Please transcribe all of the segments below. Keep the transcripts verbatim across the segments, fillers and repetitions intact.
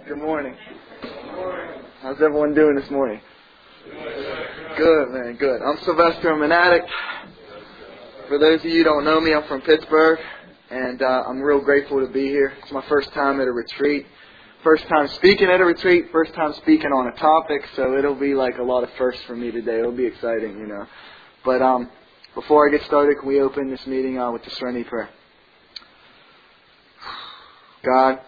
Good morning. How's everyone doing this morning? Good, man, good. I'm Sylvester. I'm an addict. For those of you who don't know me, I'm from Pittsburgh, and uh, I'm real grateful to be here. It's my first time at a retreat. First time speaking at a retreat, first time speaking on a topic, so it'll be like a lot of firsts for me today. It'll be exciting, you know. But um, before I get started, can we open this meeting uh, with the serenity prayer? God,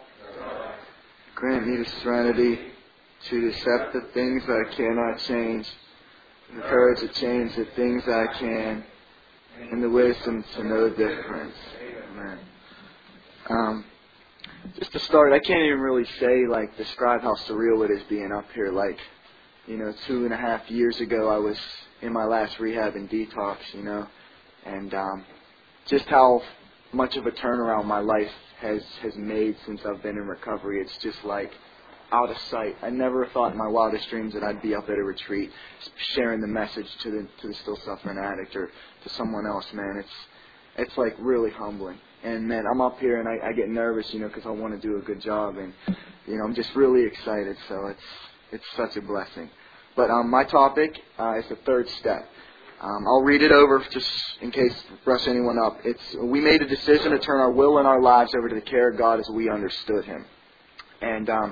grant me the serenity to accept the things I cannot change, the courage to change the things I can, and the wisdom to know the difference. Amen. Um, just to start, I can't even really say, like, describe how surreal it is being up here. Like, you know, two and a half years ago, I was in my last rehab and detox, you know, and um, just how much of a turnaround my life has, has made since I've been in recovery. It's just like out of sight. I never thought in my wildest dreams that I'd be up at a retreat sharing the message to the to the still suffering addict or to someone else, man. It's it's like really humbling. And man, I'm up here and I, I get nervous, you know, because I want to do a good job, and you know, I'm just really excited. So it's it's such a blessing. But um, my topic uh, is the third step. Um, I'll read it over just in case brush anyone up. It's we made a decision to turn our will and our lives over to the care of God as we understood Him. And um,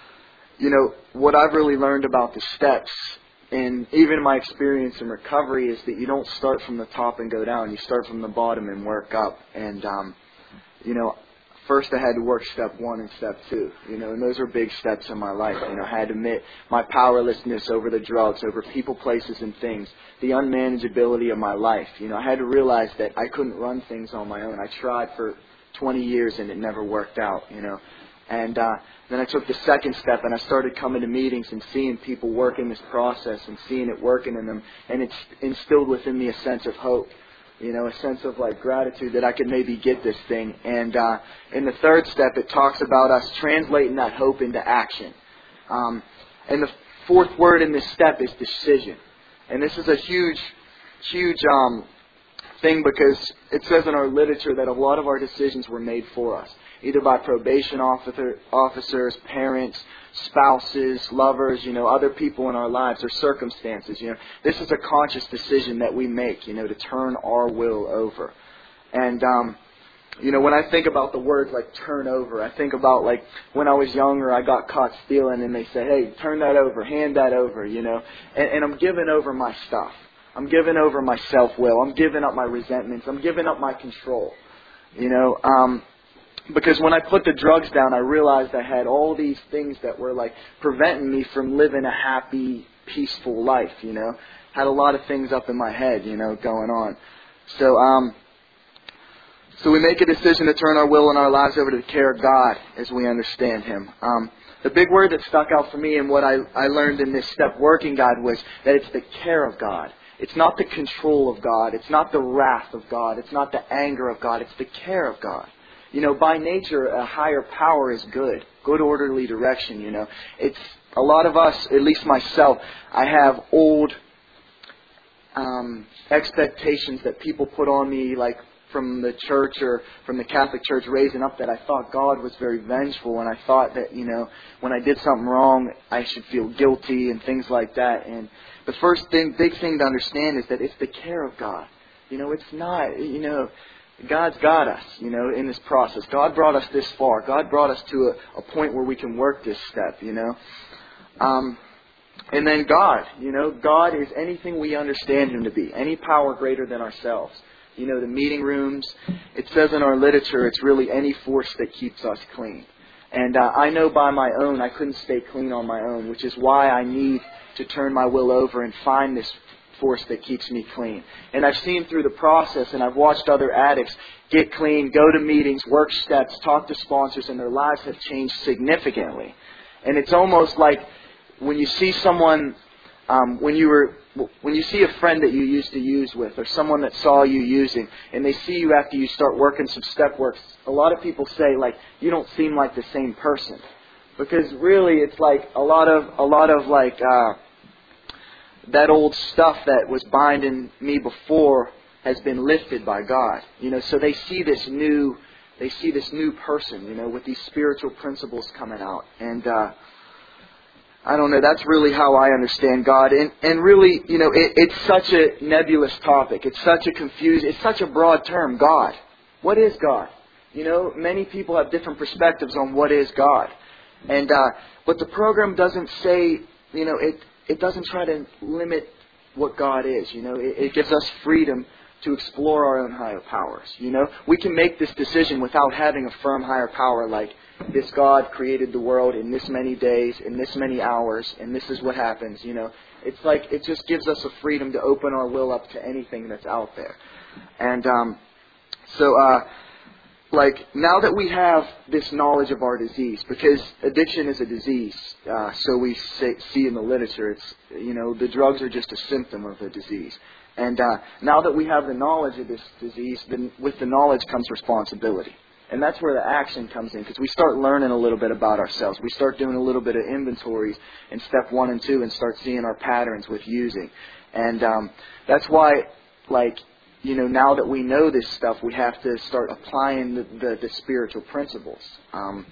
you know, what I've really learned about the steps, and even my experience in recovery, is that you don't start from the top and go down. You start from the bottom and work up. And um, you know, first I had to work step one and step two, you know, and those are big steps in my life. You know, I had to admit my powerlessness over the drugs, over people, places, and things, the unmanageability of my life. You know, I had to realize that I couldn't run things on my own. I tried for twenty years and it never worked out, you know. And uh, then I took the second step and I started coming to meetings and seeing people work in this process and seeing it working in them. And it's instilled within me a sense of hope. You know, a sense of like gratitude that I could maybe get this thing. And uh, in the third step, it talks about us translating that hope into action. Um, and the fourth word in this step is decision. And this is a huge, huge um, thing because it says in our literature that a lot of our decisions were made for us, either by probation officer, officers, parents, spouses, lovers, you know, other people in our lives or circumstances. You know, this is a conscious decision that we make, you know, to turn our will over. And, um, you know, when I think about the words like turn over, I think about like when I was younger, I got caught stealing and they say, hey, turn that over, hand that over, you know, and, and I'm giving over my stuff. I'm giving over my self-will. I'm giving up my resentments. I'm giving up my control, you know, um, because when I put the drugs down, I realized I had all these things that were like preventing me from living a happy, peaceful life, you know. Had a lot of things up in my head, you know, going on. So, um, so we make a decision to turn our will and our lives over to the care of God as we understand Him. Um, the big word that stuck out for me and what I, I learned in this step working God was that it's the care of God. It's not the control of God. It's not the wrath of God. It's not the anger of God. It's the care of God. You know, by nature, a higher power is good. Good orderly direction, you know. It's a lot of us, at least myself, I have old um, expectations that people put on me, like from the church or from the Catholic Church raising up, that I thought God was very vengeful, and I thought that, you know, when I did something wrong, I should feel guilty and things like that. And the first thing, big thing to understand is that it's the care of God. You know, it's not, you know, God's got us, you know, in this process. God brought us this far. God brought us to a, a point where we can work this step, you know. Um, and then God, you know, God is anything we understand Him to be. Any power greater than ourselves. You know, the meeting rooms, it says in our literature, it's really any force that keeps us clean. And uh, I know by my own, I couldn't stay clean on my own, which is why I need to turn my will over and find this force that keeps me clean. And I've seen through the process, and I've watched other addicts get clean, go to meetings, work steps, talk to sponsors, and their lives have changed significantly. And it's almost like when you see someone, um, when you were, when you see a friend that you used to use with, or someone that saw you using, and they see you after you start working some step works, a lot of people say, like, you don't seem like the same person. Because really, it's like a lot of, a lot of like, uh, that old stuff that was binding me before has been lifted by God. You know, so they see this new they see this new person, you know, with these spiritual principles coming out. And uh, I don't know, that's really how I understand God. And, and really, you know, it, it's such a nebulous topic. It's such a confused, it's such a broad term, God. What is God? You know, many people have different perspectives on what is God. And uh, but the program doesn't say, you know, it, it doesn't try to limit what God is. You know, it, it gives us freedom to explore our own higher powers. You know, we can make this decision without having a firm higher power like this God created the world in this many days, in this many hours, and this is what happens. You know, it's like it just gives us a freedom to open our will up to anything that's out there. And um, so, uh, like now that we have this knowledge of our disease, because addiction is a disease, uh, so we say, see in the literature, it's you know the drugs are just a symptom of the disease. And uh, now that we have the knowledge of this disease, then with the knowledge comes responsibility. And that's where the action comes in, because we start learning a little bit about ourselves. We start doing a little bit of inventories in step one and two and start seeing our patterns with using. And um, that's why, like, you know, now that we know this stuff, we have to start applying the, the, the spiritual principles. Um,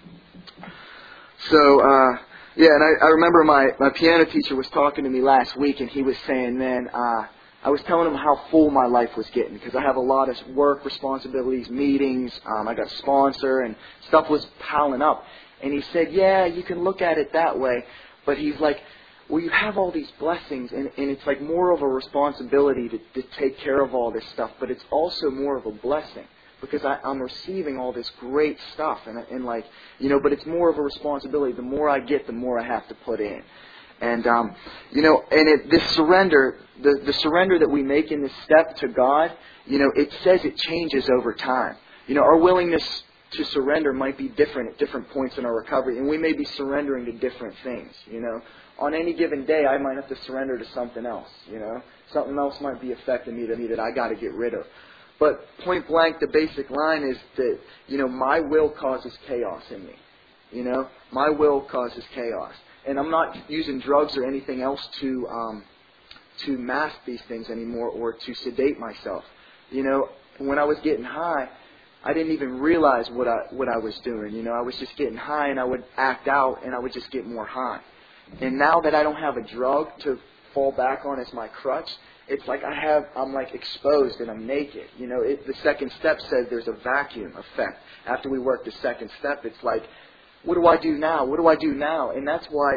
so, uh, yeah, and I, I remember my, my piano teacher was talking to me last week, and he was saying, man, uh, I was telling him how full my life was getting because I have a lot of work responsibilities, meetings, um, I got a sponsor, and stuff was piling up. And he said, yeah, you can look at it that way. But he's like, well, you have all these blessings, and, and it's like more of a responsibility to, to take care of all this stuff, but it's also more of a blessing because I, I'm receiving all this great stuff. And, and like, you know, but it's more of a responsibility. The more I get, the more I have to put in. And, um, you know, and it, this surrender, the, the surrender that we make in this step to God, you know, it says it changes over time. You know, our willingness to surrender might be different at different points in our recovery, and we may be surrendering to different things, you know. On any given day, I might have to surrender to something else, you know. Something else might be affecting me to me that I got to get rid of. But point blank, the basic line is that, you know, my will causes chaos in me. You know, my will causes chaos. And I'm not using drugs or anything else to um, to mask these things anymore or to sedate myself. You know, when I was getting high, I didn't even realize what I what I was doing. You know, I was just getting high and I would act out and I would just get more high. And now that I don't have a drug to fall back on as my crutch, it's like I have I'm like exposed and I'm naked. You know, it, the second step says there's a vacuum effect. After we work the second step, it's like, what do I do now? What do I do now? And that's why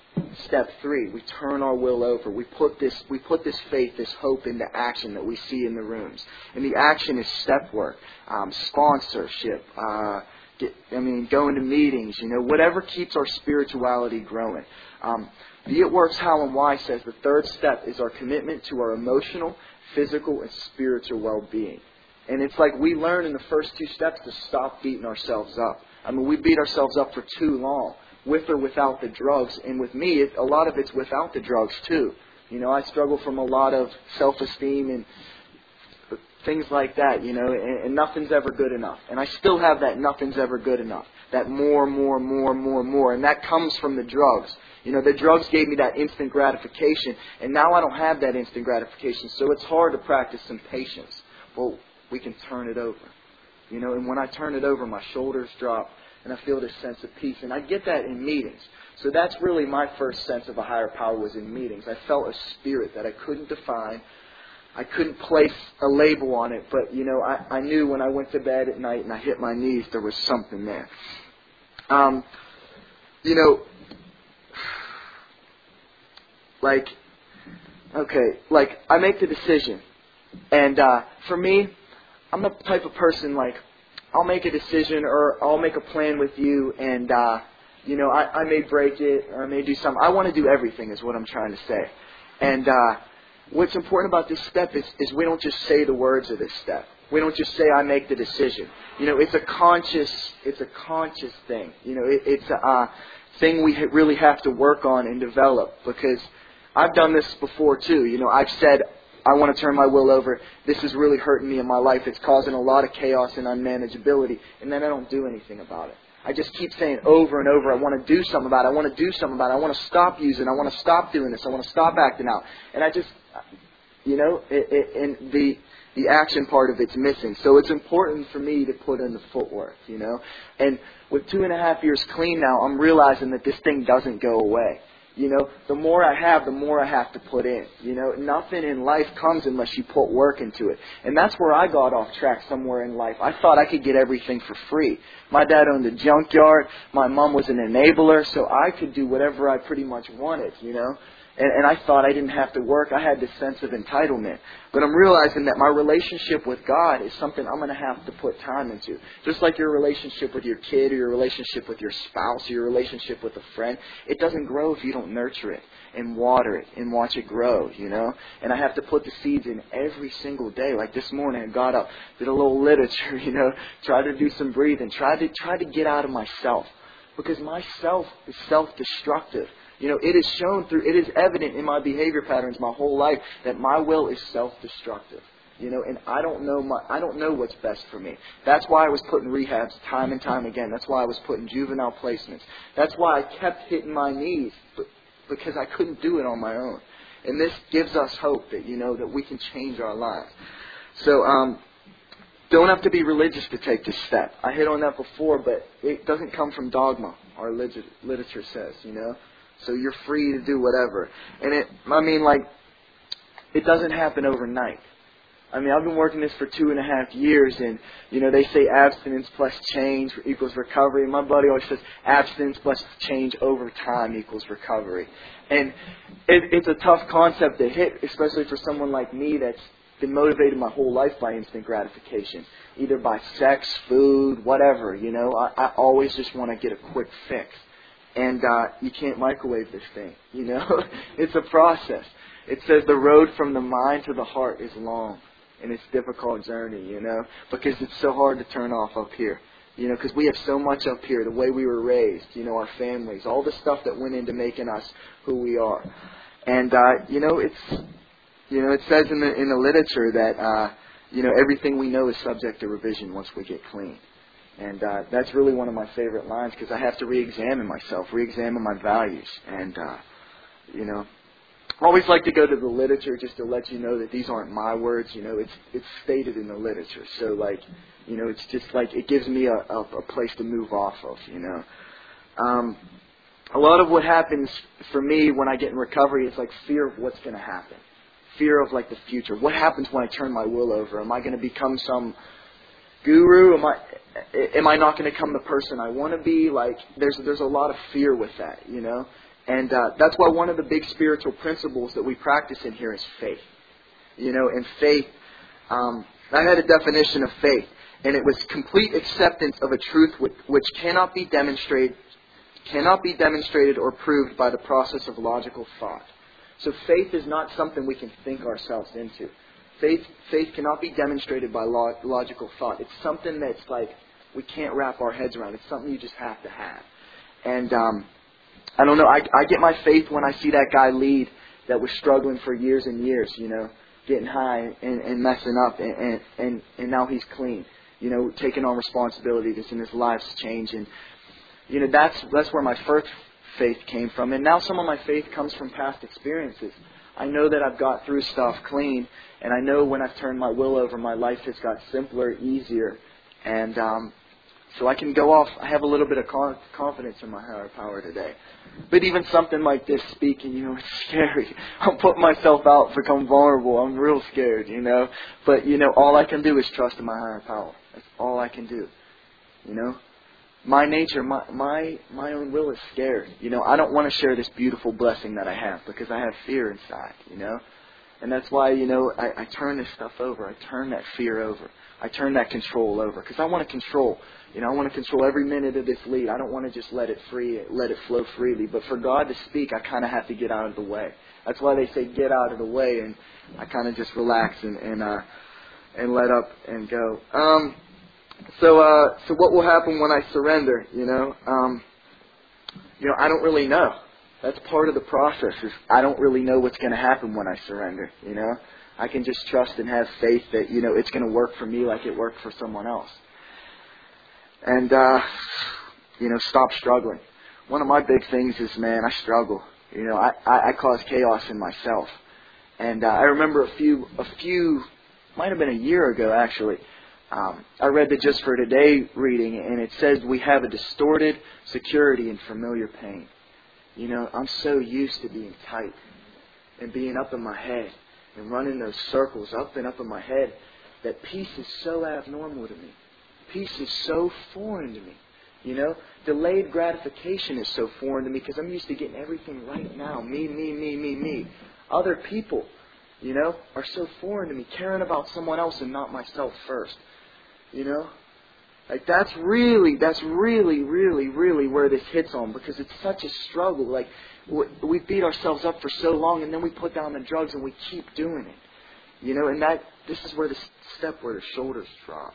step three, we turn our will over. We put this we put this faith, this hope into action that we see in the rooms. And the action is step work, um, sponsorship, uh, get, I mean, going to meetings, you know, whatever keeps our spirituality growing. Um, the It Works How and Why says the third step is our commitment to our emotional, physical, and spiritual well-being. And it's like we learn in the first two steps to stop beating ourselves up. I mean, we beat ourselves up for too long, with or without the drugs. And with me, it, a lot of it's without the drugs, too. You know, I struggle from a lot of self-esteem and things like that, you know, and, and nothing's ever good enough. And I still have that nothing's ever good enough, that more, more, more, more, more. And that comes from the drugs. You know, the drugs gave me that instant gratification, and now I don't have that instant gratification, so it's hard to practice some patience. Well, we can turn it over. You know, and when I turn it over, my shoulders drop and I feel this sense of peace. And I get that in meetings. So that's really my first sense of a higher power was in meetings. I felt a spirit that I couldn't define. I couldn't place a label on it. But, you know, I, I knew when I went to bed at night and I hit my knees, there was something there. Um, you know, like, okay, like I make the decision. And uh, for me, I'm the type of person, like, I'll make a decision or I'll make a plan with you and, uh, you know, I, I may break it or I may do something. I want to do everything is what I'm trying to say. And uh, what's important about this step is, is we don't just say the words of this step. We don't just say, I make the decision. You know, it's a conscious, it's a conscious thing. You know, it, it's a uh, thing we really have to work on and develop because I've done this before too. You know, I've said, I want to turn my will over. This is really hurting me in my life. It's causing a lot of chaos and unmanageability. And then I don't do anything about it. I just keep saying over and over, I want to do something about it. I want to do something about it. I want to stop using it. I want to stop doing this. I want to stop acting out. And I just, you know, it, it, and the The action part of it's missing. So it's important for me to put in the footwork, you know. And with two and a half years clean now, I'm realizing that this thing doesn't go away. You know, the more I have, the more I have to put in. You know, nothing in life comes unless you put work into it. And that's where I got off track somewhere in life. I thought I could get everything for free. My dad owned a junkyard. My mom was an enabler, so I could do whatever I pretty much wanted, you know. And, and I thought I didn't have to work. I had this sense of entitlement. But I'm realizing that my relationship with God is something I'm going to have to put time into. Just like your relationship with your kid or your relationship with your spouse or your relationship with a friend. It doesn't grow if you don't nurture it and water it and watch it grow, you know. And I have to put the seeds in every single day. Like this morning I got up, did a little literature, you know, tried to do some breathing, tried to, tried to get out of myself. Because myself is self-destructive. You know, it is shown through, it is evident in my behavior patterns my whole life that my will is self-destructive. You know, and I don't know my, I don't know what's best for me. That's why I was put in rehabs time and time again. That's why I was put in juvenile placements. That's why I kept hitting my knees, but, because I couldn't do it on my own. And this gives us hope that, you know, that we can change our lives. So, um, don't have to be religious to take this step. I hit on that before, but it doesn't come from dogma, our literature says, you know. So you're free to do whatever. And it, I mean, like, it doesn't happen overnight. I mean, I've been working this for two and a half years, and, you know, they say abstinence plus change equals recovery. And my buddy always says abstinence plus change over time equals recovery. And it, it's a tough concept to hit, especially for someone like me that's been motivated my whole life by instant gratification. Either by sex, food, whatever, you know. I, I always just want to get a quick fix. And uh, you can't microwave this thing, you know. It's a process. It says the road from the mind to the heart is long. And it's a difficult journey, you know. Because it's so hard to turn off up here. You know, because we have so much up here. The way we were raised, you know, our families. All the stuff that went into making us who we are. And, uh, you know, it's, you know, it says in the, in the literature that, uh, you know, everything we know is subject to revision once we get clean. And uh, that's really one of my favorite lines because I have to re-examine myself, re-examine my values. And, uh, you know, I always like to go to the literature just to let you know that these aren't my words. You know, it's it's stated in the literature. So, like, you know, it's just like it gives me a, a, a place to move off of, you know. Um, a lot of what happens for me when I get in recovery is like fear of what's going to happen. Fear of, like, the future. What happens when I turn my will over? Am I going to become some guru? Am I am I not going to become the person I want to be? Like, there's there's a lot of fear with that, you know. And uh, that's why one of the big spiritual principles that we practice in here is faith. You know, and faith. Um, I had a definition of faith, and it was complete acceptance of a truth which, which cannot be demonstrated, cannot be demonstrated or proved by the process of logical thought. So faith is not something we can think ourselves into. Faith, faith cannot be demonstrated by log, logical thought. It's something that's like we can't wrap our heads around. It's something you just have to have. And um, I don't know. I, I get my faith when I see that guy lead that was struggling for years and years. You know, getting high and, and messing up, and, and and and now he's clean. You know, taking on responsibilities and his life's changing. You know, that's that's where my first faith came from, and now some of my faith comes from past experiences. I know that I've got through stuff clean, and I know when I've turned my will over, my life has got simpler, easier, and um, so I can go off. I have a little bit of confidence in my higher power today. But even something like this speaking, you know, it's scary. I'm putting myself out, become vulnerable. I'm real scared, you know. But, you know, all I can do is trust in my higher power. That's all I can do, you know. My nature, my, my my own will is scared. You know, I don't want to share this beautiful blessing that I have because I have fear inside, you know. And that's why, you know, I, I turn this stuff over. I turn that fear over. I turn that control over because I want to control. You know, I want to control every minute of this lead. I don't want to just let it free, let it flow freely. But for God to speak, I kind of have to get out of the way. That's why they say get out of the way, and I kind of just relax and and uh, and let up and go. Um, so uh, so what will happen when I surrender? You know, um, you know, I don't really know. That's part of the process. Is I don't really know what's going to happen when I surrender. You know, I can just trust and have faith that, you know, it's going to work for me like it worked for someone else. And, uh, you know, stop struggling. One of my big things is, man, I struggle. You know, I, I, I cause chaos in myself. And uh, I remember a few, a few might have been a year ago actually. Um, I read the Just for Today reading, and it says we have a distorted security in familiar pain. You know, I'm so used to being tight and being up in my head and running those circles up and up in my head that peace is so abnormal to me. Peace is so foreign to me. You know, delayed gratification is so foreign to me because I'm used to getting everything right now. Me, me, me, me, me. Other people, you know, are so foreign to me, caring about someone else and not myself first. You know? Like that's really, that's really, really, really where this hits on, because it's such a struggle. Like we beat ourselves up for so long, and then we put down the drugs and we keep doing it. You know, and that this is where the step where the shoulders drop.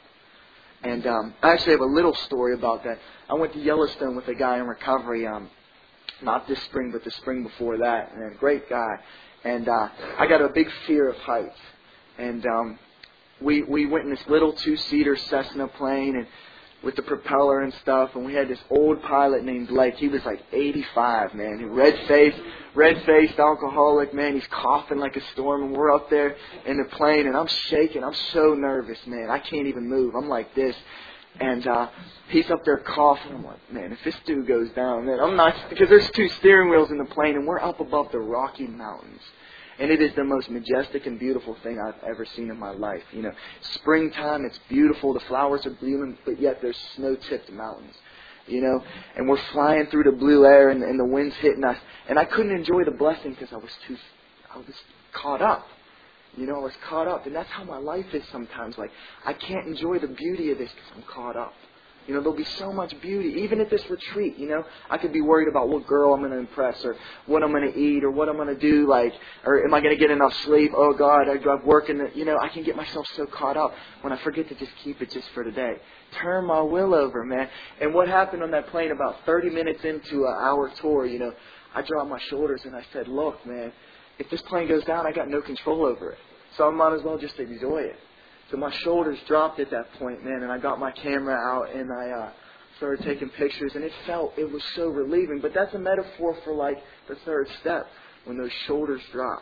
And um, I actually have a little story about that. I went to Yellowstone with a guy in recovery, um, not this spring, but the spring before that, and a great guy. And uh, I got a big fear of heights, and um, We we went in this little two-seater Cessna plane and with the propeller and stuff, and we had this old pilot named Blake. He was like eighty-five, man. Red-faced, red-faced alcoholic, man. He's coughing like a storm, and we're up there in the plane, and I'm shaking. I'm so nervous, man. I can't even move. I'm like this. And uh, he's up there coughing. I'm like, man, if this dude goes down, man, I'm not, because there's two steering wheels in the plane, and we're up above the Rocky Mountains. And it is the most majestic and beautiful thing I've ever seen in my life. You know, springtime, it's beautiful. The flowers are blooming, but yet there's snow-tipped mountains. You know, and we're flying through the blue air, and, and the wind's hitting us. And I couldn't enjoy the blessing because I was too, I was caught up. You know, I was caught up. And that's how my life is sometimes. Like, I can't enjoy the beauty of this because I'm caught up. You know, there'll be so much beauty. Even at this retreat, you know, I could be worried about what girl I'm going to impress, or what I'm going to eat, or what I'm going to do, like, or am I going to get enough sleep? Oh, God, I drive work in the, you know, I can get myself so caught up when I forget to just keep it just for today. Turn my will over, man. And what happened on that plane about thirty minutes into an hour tour, you know, I dropped my shoulders and I said, look, man, if this plane goes down, I got no control over it. So I might as well just enjoy it. So my shoulders dropped at that point, man, and I got my camera out and I uh, started taking pictures, and it felt, it was so relieving. But that's a metaphor for like the third step, when those shoulders drop.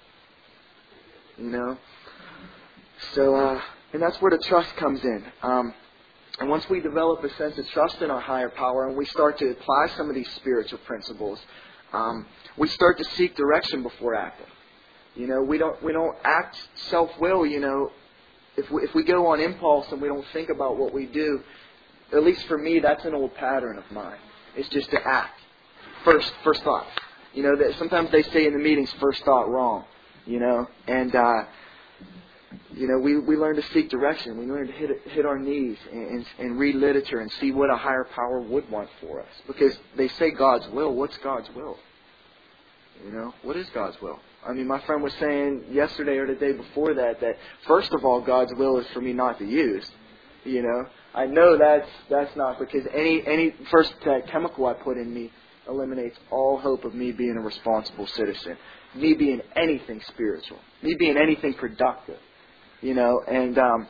You know? So, uh, and that's where the trust comes in. Um, and once we develop a sense of trust in our higher power, and we start to apply some of these spiritual principles, um, we start to seek direction before acting. You know, we don't we don't act self-will, you know. If we, if we go on impulse and we don't think about what we do, at least for me, that's an old pattern of mine. It's just to act. First, first thought. You know, that sometimes they say in the meetings, first thought wrong. You know, and uh, you know, we, we learn to seek direction. We learn to hit hit our knees and, and, and read literature and see what a higher power would want for us. Because they say God's will. What's God's will? You know, what is God's will? I mean, my friend was saying yesterday or the day before that, that first of all, God's will is for me not to use. You know, I know that's that's not, because any any first that chemical I put in me eliminates all hope of me being a responsible citizen, me being anything spiritual, me being anything productive. You know, and um,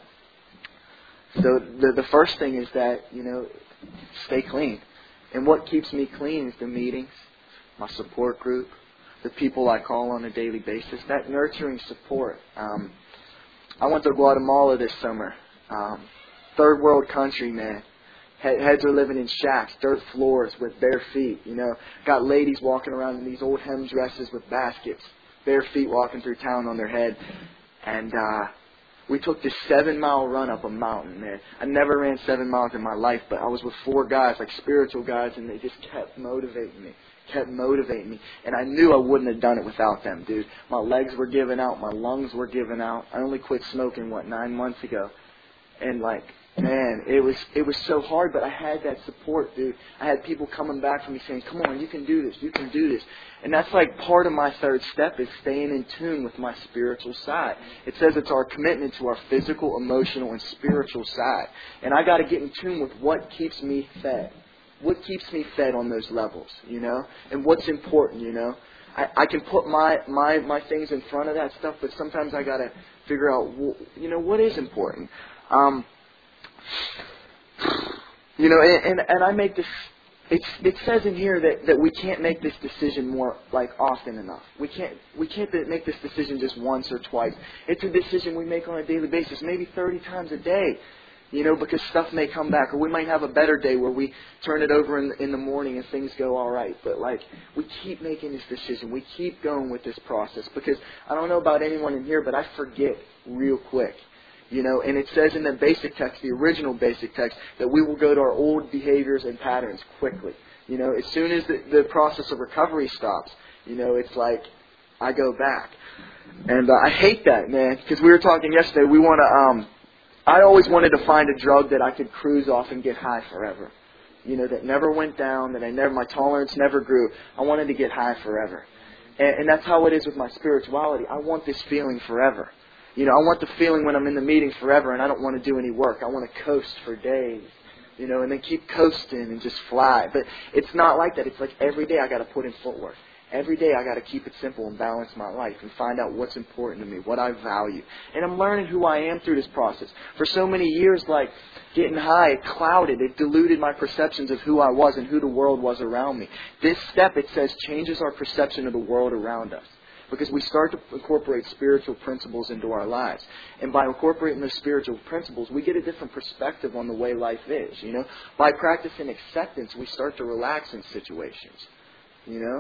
so the the first thing is that, you know, stay clean. And what keeps me clean is the meetings, my support group, the people I call on a daily basis, that nurturing support. Um, I went to Guatemala this summer. Um, third world country, man. Heads are living in shacks, dirt floors with bare feet. You know, got ladies walking around in these old hem dresses with baskets, bare feet walking through town on their head. And uh, we took this seven mile run up a mountain, man. I never ran seven miles in my life, but I was with four guys, like spiritual guys, and they just kept motivating me. kept motivating me. And I knew I wouldn't have done it without them, dude. My legs were giving out. My lungs were giving out. I only quit smoking, what, nine months ago. And, like, man, it was it was so hard, but I had that support, dude. I had people coming back from me saying, come on, you can do this. You can do this. And that's, like, part of my third step is staying in tune with my spiritual side. It says it's our commitment to our physical, emotional, and spiritual side. And I got to get in tune with what keeps me fed. What keeps me fed on those levels, you know? And what's important, you know? I, I can put my, my, my things in front of that stuff, but sometimes I got to figure out, you know, what is important. Um, you know, and, and, and I make this it's, it says in here that, that we can't make this decision more like often enough. We can't we can't make this decision just once or twice. It's a decision we make on a daily basis, maybe thirty times a day. You know, because stuff may come back, or we might have a better day where we turn it over in, in the morning and things go all right. But like, we keep making this decision. We keep going with this process, because I don't know about anyone in here, but I forget real quick. You know, and it says in the basic text, the original basic text, that we will go to our old behaviors and patterns quickly. You know, as soon as the, the process of recovery stops, you know, it's like I go back. And uh, I hate that, man, because we were talking yesterday. We want to. Um, I always wanted to find a drug that I could cruise off and get high forever. You know, that never went down, that I never, my tolerance never grew. I wanted to get high forever. And, and that's how it is with my spirituality. I want this feeling forever. You know, I want the feeling when I'm in the meeting forever and I don't want to do any work. I want to coast for days, you know, and then keep coasting and just fly. But it's not like that. It's like every day I got to put in footwork. Every day I got to keep it simple and balance my life and find out what's important to me, what I value. And I'm learning who I am through this process. For so many years, like, getting high, it clouded, it diluted my perceptions of who I was and who the world was around me. This step, it says, changes our perception of the world around us. Because we start to incorporate spiritual principles into our lives. And by incorporating those spiritual principles, we get a different perspective on the way life is, you know. By practicing acceptance, we start to relax in situations, you know.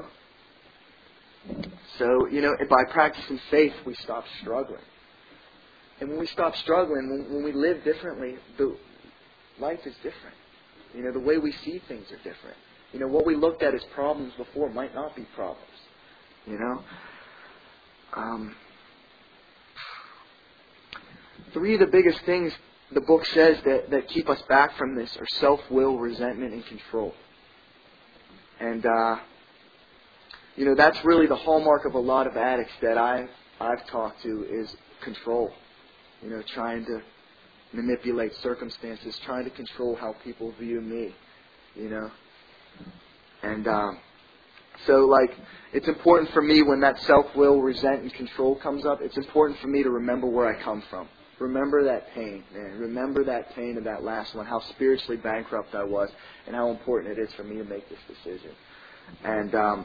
So, you know, by practicing faith, we stop struggling. And when we stop struggling, when, when we live differently, the life is different. You know, the way we see things are different. You know, what we looked at as problems before might not be problems. You know? Um, three of the biggest things the book says that, that keep us back from this are self-will, resentment, and control. And, uh... You know, that's really the hallmark of a lot of addicts that I've, I've talked to is control. You know, trying to manipulate circumstances, trying to control how people view me, you know. And um, so, like, it's important for me when that self-will, resent, and control comes up, it's important for me to remember where I come from. Remember that pain, man. Remember that pain of that last one, how spiritually bankrupt I was, and how important it is for me to make this decision. And, um...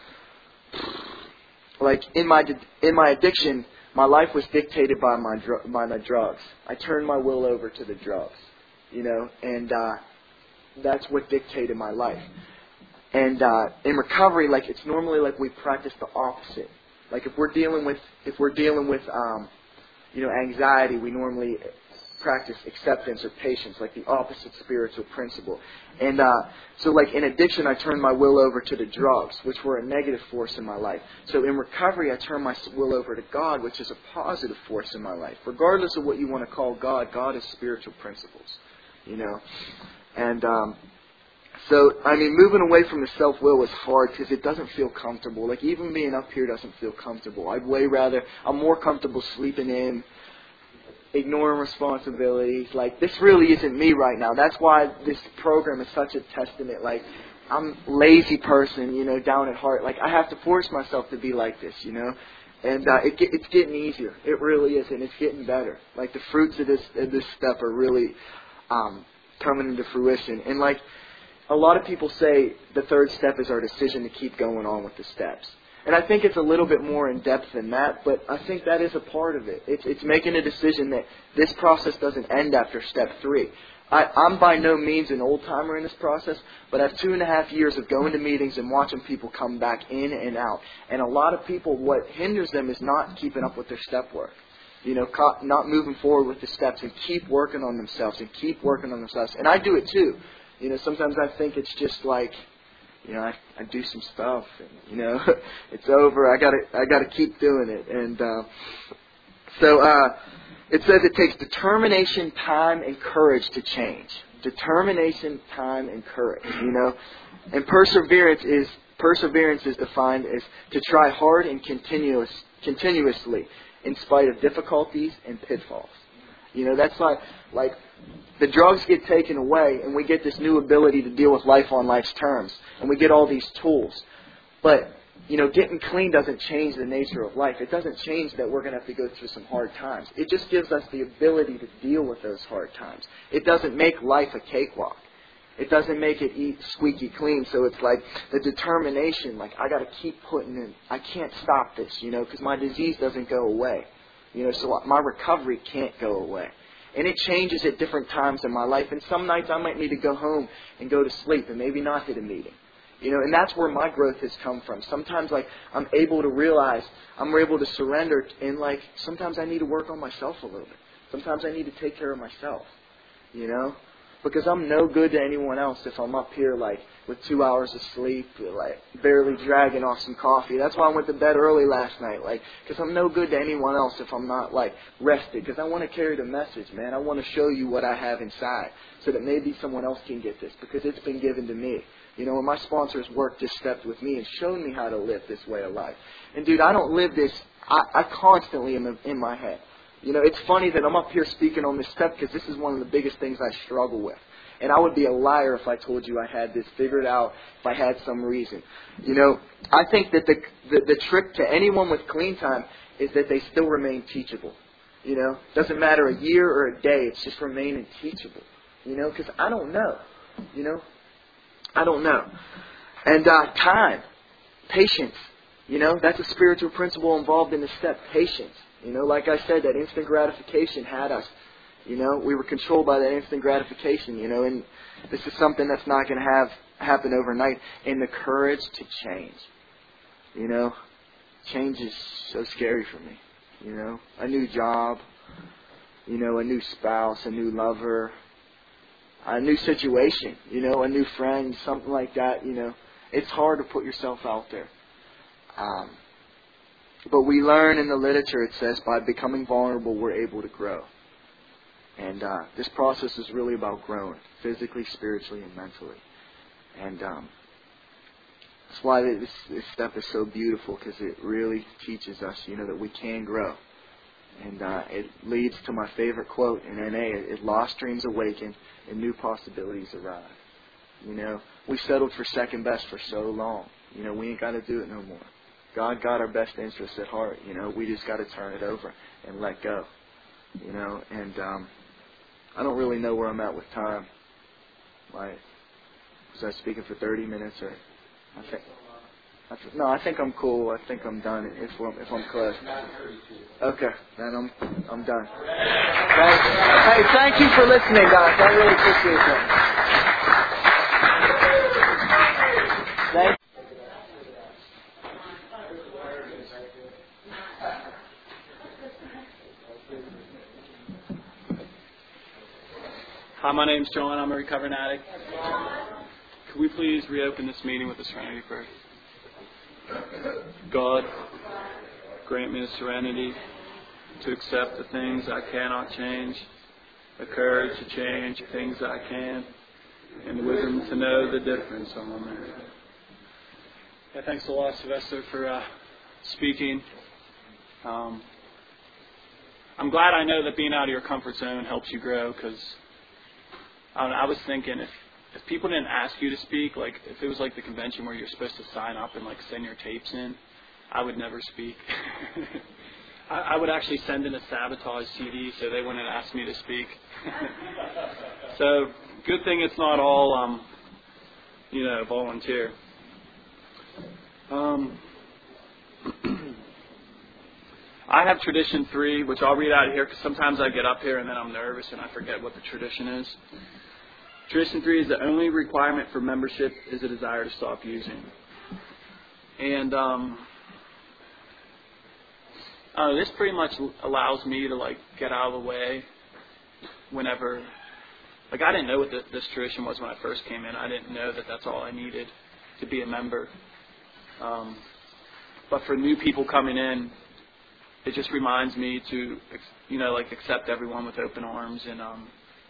like in my in my addiction, my life was dictated by my dr- by my drugs. I turned my will over to the drugs, you know, and uh, that's what dictated my life. And uh, in recovery, like it's normally like we practice the opposite. Like if we're dealing with if we're dealing with um, you know anxiety, we normally practice acceptance or patience, like the opposite spiritual principle. And uh, so like in addiction, I turned my will over to the drugs, which were a negative force in my life. So in recovery, I turned my will over to God, which is a positive force in my life. Regardless of what you want to call God, God is spiritual principles, you know. And um, so, I mean, moving away from the self-will is hard because it doesn't feel comfortable. Like even being up here doesn't feel comfortable. I'd way rather, I'm more comfortable sleeping in, ignoring responsibilities. Like, this really isn't me right now. That's why this program is such a testament. Like, I'm a lazy person, you know, down at heart. Like, I have to force myself to be like this, you know. And uh, it, it's getting easier. It really is, and it's getting better. Like, the fruits of this of this step are really um, coming into fruition. And, like, a lot of people say the third step is our decision to keep going on with the steps. And I think it's a little bit more in depth than that, but I think that is a part of it. It's, it's making a decision that this process doesn't end after step three. I, I'm by no means an old-timer in this process, but I have two and a half years of going to meetings and watching people come back in and out. And a lot of people, what hinders them is not keeping up with their step work. You know, not moving forward with the steps and keep working on themselves and keep working on themselves. And I do it too. You know, sometimes I think it's just like, you know, I, I do some stuff, and you know, it's over. I gotta, I gotta keep doing it, and uh, so uh, it says it takes determination, time, and courage to change. Determination, time, and courage. You know, and perseverance is perseverance is defined as to try hard and continuous, continuously, in spite of difficulties and pitfalls. You know, that's like like. The drugs get taken away and we get this new ability to deal with life on life's terms. And we get all these tools. But, you know, getting clean doesn't change the nature of life. It doesn't change that we're going to have to go through some hard times. It just gives us the ability to deal with those hard times. It doesn't make life a cakewalk. It doesn't make it eat squeaky clean. So it's like the determination, like I got to keep putting in. I can't stop this, you know, because my disease doesn't go away. You know, so my recovery can't go away. And it changes at different times in my life. And some nights I might need to go home and go to sleep and maybe not hit a meeting. You know, and that's where my growth has come from. Sometimes, like, I'm able to realize, I'm able to surrender, and, like, sometimes I need to work on myself a little bit. Sometimes I need to take care of myself, you know? Because I'm no good to anyone else if I'm up here, like, with two hours of sleep, like, barely dragging off some coffee. That's why I went to bed early last night, like, because I'm no good to anyone else if I'm not, like, rested. Because I want to carry the message, man. I want to show you what I have inside so that maybe someone else can get this, because it's been given to me. You know, and my sponsor's work just stepped with me and showed me how to live this way of life. And, dude, I don't live this. I, I constantly am in my head. You know, it's funny that I'm up here speaking on this stuff because this is one of the biggest things I struggle with. And I would be a liar if I told you I had this figured out, if I had some reason. You know, I think that the, the, the trick to anyone with clean time is that they still remain teachable. You know, doesn't matter a year or a day, it's just remaining teachable. You know, because I don't know. You know, I don't know. And uh, time, patience, you know, that's a spiritual principle involved in the step, patience. You know, like I said, that instant gratification had us. You know, we were controlled by that instant gratification, you know, and this is something that's not going to have happen overnight. And the courage to change. You know, change is so scary for me. You know, a new job, you know, a new spouse, a new lover, a new situation, you know, a new friend, something like that, you know. It's hard to put yourself out there. Um, but we learn in the literature, it says, by becoming vulnerable, we're able to grow. And uh, this process is really about growing, physically, spiritually, and mentally. And um, that's why this, this stuff is so beautiful, because it really teaches us, you know, that we can grow. And uh, it leads to my favorite quote in N A, it, lost dreams awaken and new possibilities arise. You know, we settled for second best for so long. You know, we ain't got to do it no more. God got our best interests at heart. You know, we just got to turn it over and let go. You know, and um, I don't really know where I'm at with time. Like, was I speaking for thirty minutes or? I think. I th- no, I think I'm cool. I think I'm done. If I'm, if I'm close. Okay, then I'm I'm done. Thank, hey, thank you for listening, guys. I really appreciate that. Thank. Hi, my name's John. I'm a recovering addict. Could we please reopen this meeting with a serenity prayer? God, grant me the serenity to accept the things I cannot change, the courage to change the things I can, and the wisdom to know the difference. Amen. Yeah, thanks a lot, Sylvester, for uh, speaking. Um, I'm glad I know that being out of your comfort zone helps you grow, because I, I was thinking if if people didn't ask you to speak, like if it was like the convention where you're supposed to sign up and like send your tapes in, I would never speak. I, I would actually send in a sabotage C D so they wouldn't ask me to speak. So good thing it's not all, um, you know, volunteer. Um, I have tradition three, which I'll read out here because sometimes I get up here and then I'm nervous and I forget what the tradition is. Tradition three is the only requirement for membership is a desire to stop using. And um, uh, this pretty much allows me to like get out of the way whenever. Like I didn't know what the, this tradition was when I first came in. I didn't know that that's all I needed to be a member. Um, but for new people coming in, it just reminds me to, you know, like accept everyone with open arms and. Um,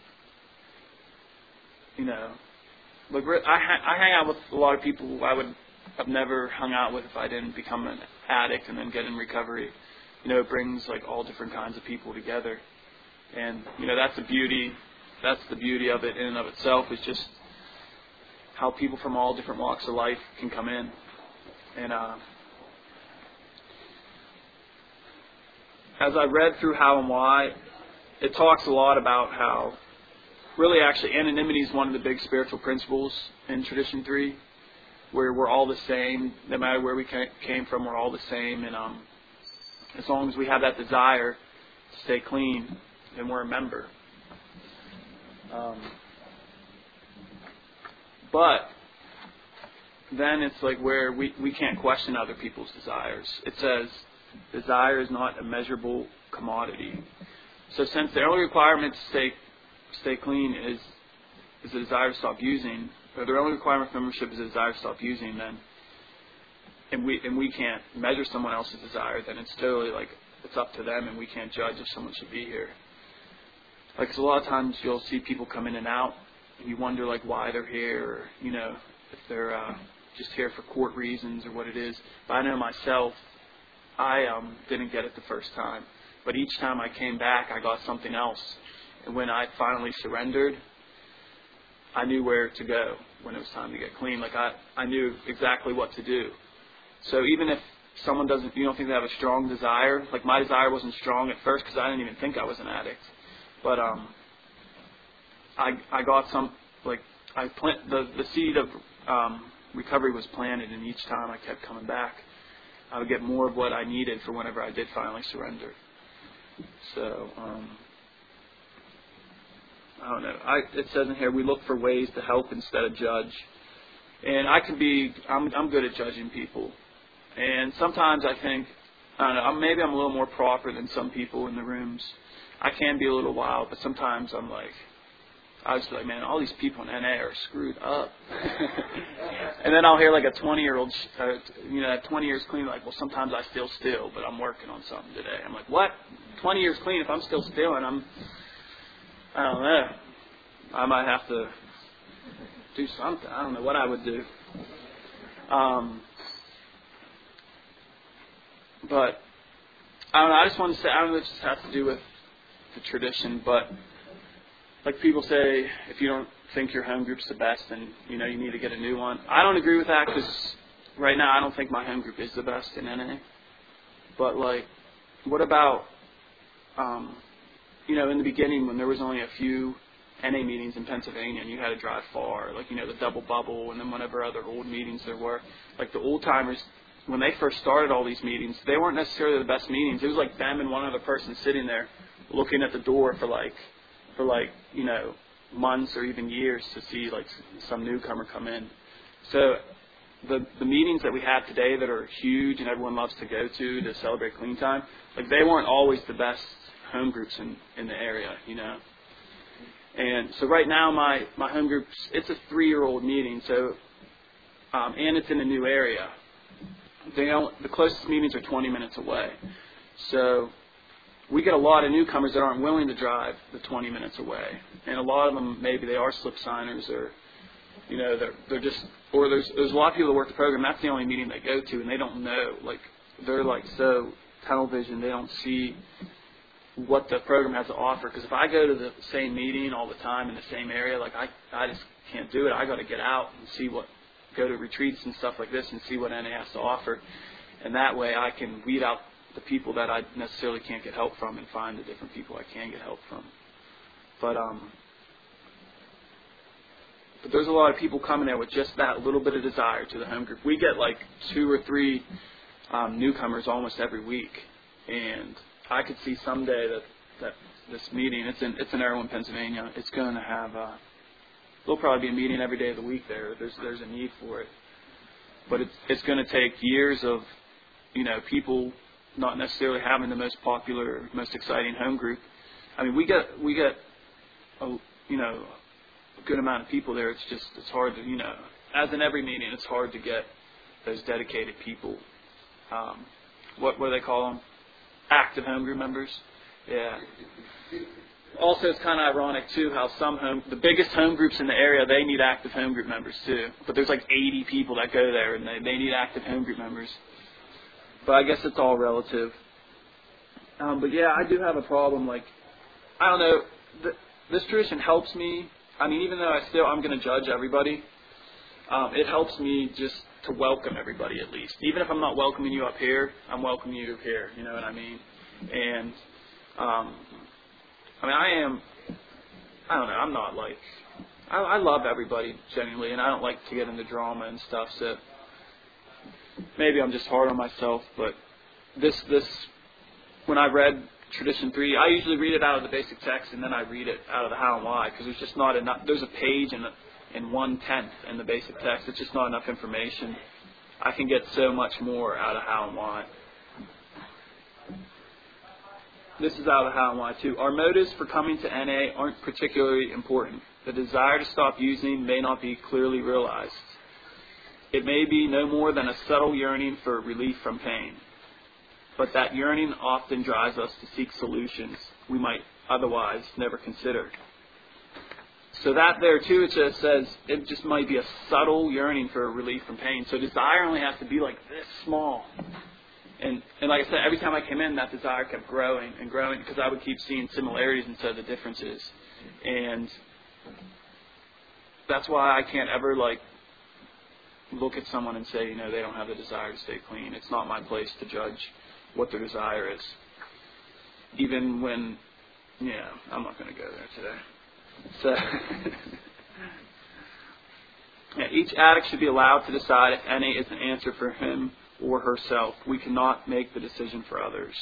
You know, like I, I hang out with a lot of people who I would have never hung out with if I didn't become an addict and then get in recovery. You know, it brings like all different kinds of people together, and you know that's the beauty. That's the beauty of it in and of itself is just how people from all different walks of life can come in, and uh, as I read through How and Why, it talks a lot about how really, actually, anonymity is one of the big spiritual principles in Tradition three, where we're all the same, no matter where we came from, we're all the same, and um, as long as we have that desire to stay clean, then we're a member. Um, but then it's like where we, we can't question other people's desires. It says, desire is not a measurable commodity. So since the only requirement to stay stay clean is is a desire to stop using, or the only requirement for membership is a desire to stop using, then and we and we can't measure someone else's desire, then it's totally like it's up to them, and we can't judge if someone should be here. Like, 'cause a lot of times you'll see people come in and out, and you wonder like why they're here, or you know if they're uh, just here for court reasons or what it is. But I know myself, I um, didn't get it the first time, but each time I came back, I got something else. And when I finally surrendered, I knew where to go when it was time to get clean. Like I, I knew exactly what to do. So even if someone doesn't, you don't think they have a strong desire, like my desire wasn't strong at first because I didn't even think I was an addict. But um, I, I got some, like I plant the the seed of um, recovery was planted, and each time I kept coming back, I would get more of what I needed for whenever I did finally surrender. So. Um, I don't know. I, it says in here, we look for ways to help instead of judge. And I can be, I'm, I'm good at judging people. And sometimes I think, I don't know, maybe I'm a little more proper than some people in the rooms. I can be a little wild, but sometimes I'm like, I was like, man, all these people in N A are screwed up. And then I'll hear like a twenty-year-old, uh, you know, twenty years clean, like, well, sometimes I feel still, but I'm working on something today. I'm like, what? twenty years clean, if I'm still stealing, I'm... I don't know. I might have to do something. I don't know what I would do. Um, but I don't know. I just want to say, I don't know if this has to do with the tradition, but like people say, if you don't think your home group's the best, then you know you need to get a new one. I don't agree with that because right now I don't think my home group is the best in N A. But like, what about? Um, You know, in the beginning, when there was only a few N A meetings in Pennsylvania, and you had to drive far, like, you know, the double bubble, and then whatever other old meetings there were, like the old timers, when they first started all these meetings, they weren't necessarily the best meetings. It was like them and one other person sitting there, looking at the door for like, for like, you know, months or even years to see like some newcomer come in. So the the meetings that we have today that are huge and everyone loves to go to to celebrate Clean Time, like they weren't always the best home groups in, in the area, you know. And so right now my, my home group, it's a three-year-old meeting, so um, and it's in a new area. They don't, the closest meetings are twenty minutes away. So we get a lot of newcomers that aren't willing to drive the twenty minutes away. And a lot of them, maybe they are slip signers or, you know, they're, they're just, or there's, there's a lot of people that work the program, that's the only meeting they go to, and they don't know, like, they're like so tunnel vision, they don't see what the program has to offer. Because if I go to the same meeting all the time in the same area, like I, I just can't do it. I got to get out and see what, go to retreats and stuff like this and see what N A has to offer. And that way I can weed out the people that I necessarily can't get help from and find the different people I can get help from. But um, but there's a lot of people coming there with just that little bit of desire to the home group. We get like two or three um, newcomers almost every week, and I could see someday that, that this meeting, it's in it's in Erwin, Pennsylvania. It's going to have a, there'll probably be a meeting every day of the week there. There's there's a need for it, but it's it's going to take years of, you know, people not necessarily having the most popular, most exciting home group. I mean, we get we get a you know a good amount of people there. It's just it's hard to, you know, as in every meeting, it's hard to get those dedicated people. Um, what what do they call them? Active home group members. Yeah. Also, it's kind of ironic, too, how some home, the biggest home groups in the area, they need active home group members, too. But there's like eighty people that go there, and they, they need active home group members. But I guess it's all relative. Um, but, yeah, I do have a problem. Like, I don't know. The, this tradition helps me. I mean, even though I still, I'm going to judge everybody, um, it helps me just to welcome everybody at least. Even if I'm not welcoming you up here, I'm welcoming you here. You know what I mean? And, um, I mean, I am, I don't know, I'm not like, I, I love everybody genuinely, and I don't like to get into drama and stuff, so maybe I'm just hard on myself, but this, this, when I read Tradition three, I usually read it out of the basic text, and then I read it out of the how and why, because there's just not enough, there's a page and, and one-tenth in the basic text. It's just not enough information. I can get so much more out of how and why. This is out of the how and why, too. Our motives for coming to N A aren't particularly important. The desire to stop using may not be clearly realized. It may be no more than a subtle yearning for relief from pain. But that yearning often drives us to seek solutions we might otherwise never consider. So that there too, it just says it just might be a subtle yearning for relief from pain. So desire only has to be like this small. And and like I said, every time I came in, that desire kept growing and growing because I would keep seeing similarities instead of the differences. And that's why I can't ever like look at someone and say, you know, they don't have the desire to stay clean. It's not my place to judge what their desire is. Even when, yeah, I'm not going to go there today. So, yeah, each addict should be allowed to decide if N A is an answer for him or herself. We cannot make the decision for others.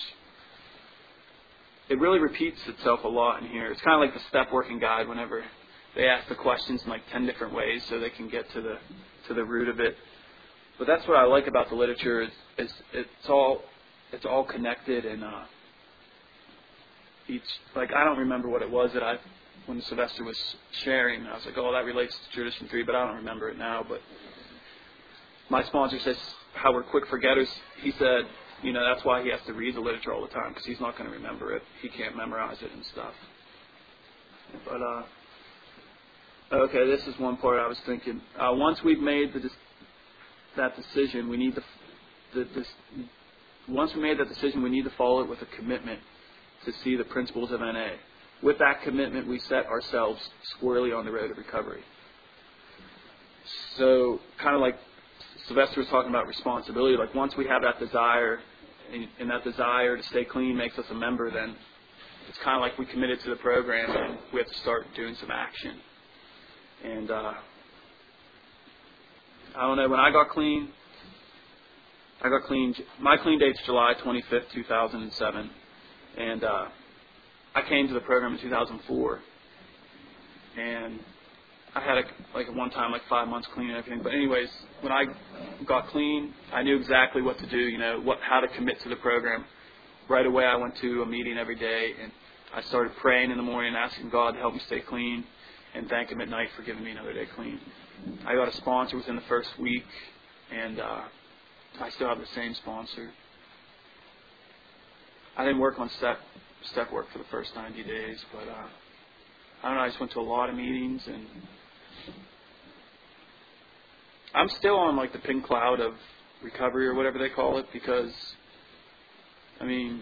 It really repeats itself a lot in here. It's kind of like the step working guide whenever they ask the questions in like ten different ways so they can get to the to the root of it. But that's what I like about the literature is, is it's all it's all connected and uh, each like I don't remember what it was that I when Sylvester was sharing. I was like, oh, that relates to Tradition three, but I don't remember it now. But my sponsor says how we're quick forgetters. He said, you know, that's why he has to read the literature all the time because he's not going to remember it. He can't memorize it and stuff. But uh, okay, this is one part I was thinking. Uh, once we've made the that decision, we need to the, this. Once we made that decision, we need to follow it with a commitment to see the principles of N A. With that commitment, we set ourselves squarely on the road of recovery. So, kind of like Sylvester was talking about responsibility, like once we have that desire, and, and that desire to stay clean makes us a member, then it's kind of like we committed to the program and we have to start doing some action. And uh, I don't know, when I got clean, I got clean, my clean date's July twenty-fifth, two thousand seven. And uh, I came to the program in two thousand four. And I had, a, like, at one time, like, five months clean and everything. But anyways, when I got clean, I knew exactly what to do, you know, what how to commit to the program. Right away, I went to a meeting every day, and I started praying in the morning, asking God to help me stay clean, and thank Him at night for giving me another day clean. I got a sponsor within the first week, and uh, I still have the same sponsor. I didn't work on step step work for the first ninety days, but uh, I don't know, I just went to a lot of meetings, and I'm still on like the pink cloud of recovery or whatever they call it, because, I mean,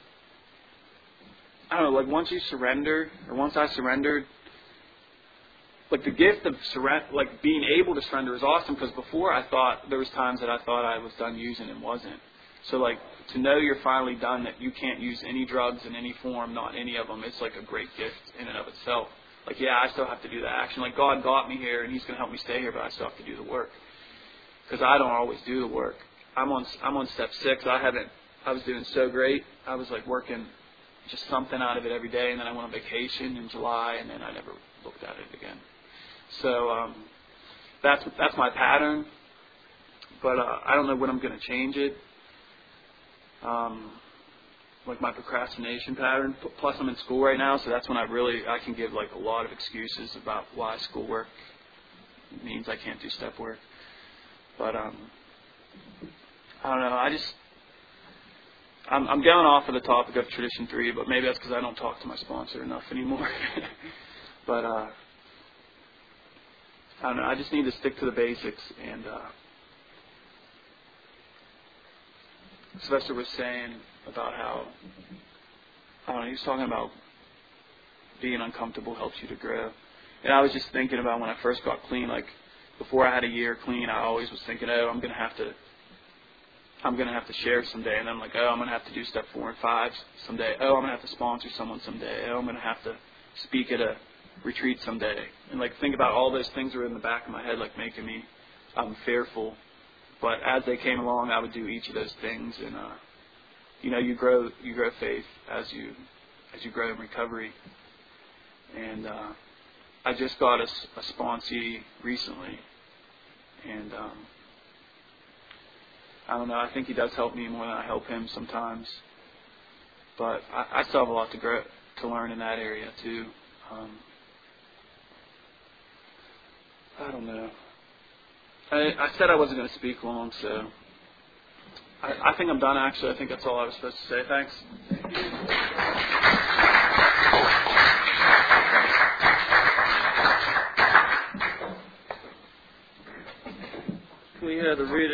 I don't know, like once you surrender, or once I surrendered, like the gift of surrender, like being able to surrender is awesome, because before I thought, there was times that I thought I was done using and wasn't. So like to know you're finally done, that you can't use any drugs in any form, not any of them, it's like a great gift in and of itself. Like, yeah, I still have to do the action. Like, God got me here, and He's going to help me stay here, but I still have to do the work. Because I don't always do the work. I'm on I'm on step six. I haven't, I was doing so great. I was like working just something out of it every day, and then I went on vacation in July, and then I never looked at it again. So um, that's that's my pattern. But uh, I don't know when I'm going to change it. Um, like my procrastination pattern. Plus, I'm in school right now, so that's when I really I can give like a lot of excuses about why schoolwork means I can't do step work. But um, I don't know. I just I'm, I'm going off of the topic of Tradition three, but maybe that's because I don't talk to my sponsor enough anymore. But uh, I don't know. I just need to stick to the basics. And uh, Sylvester was saying about how, I don't know, he was talking about being uncomfortable helps you to grow. And I was just thinking about when I first got clean, like before I had a year clean, I always was thinking, oh, I'm going to have to, I'm going to have to share someday. And I'm like, oh, I'm going to have to do step four and five someday. Oh, I'm going to have to sponsor someone someday. Oh, I'm going to have to speak at a retreat someday. And like think about all those things that were in the back of my head, like making me um, fearful. But as they came along, I would do each of those things, and uh, you know, you grow you grow faith as you as you grow in recovery. And uh, I just got a, a sponsee recently, and um, I don't know. I think he does help me more than I help him sometimes. But I, I still have a lot to grow to learn in that area too. Um, I don't know. I, I said I wasn't going to speak long, so I, I think I'm done, actually. I think that's all I was supposed to say. Thanks. We had to read it.